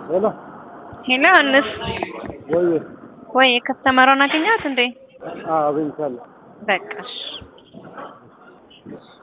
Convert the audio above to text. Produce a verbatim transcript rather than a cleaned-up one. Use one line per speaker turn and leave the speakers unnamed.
ሄሎ
ሄሎ አንስ
ወይ
ወይ ከስተመሩን አገኛት እንዴ?
አዎ አግኝቻለሁ።
በቃሽ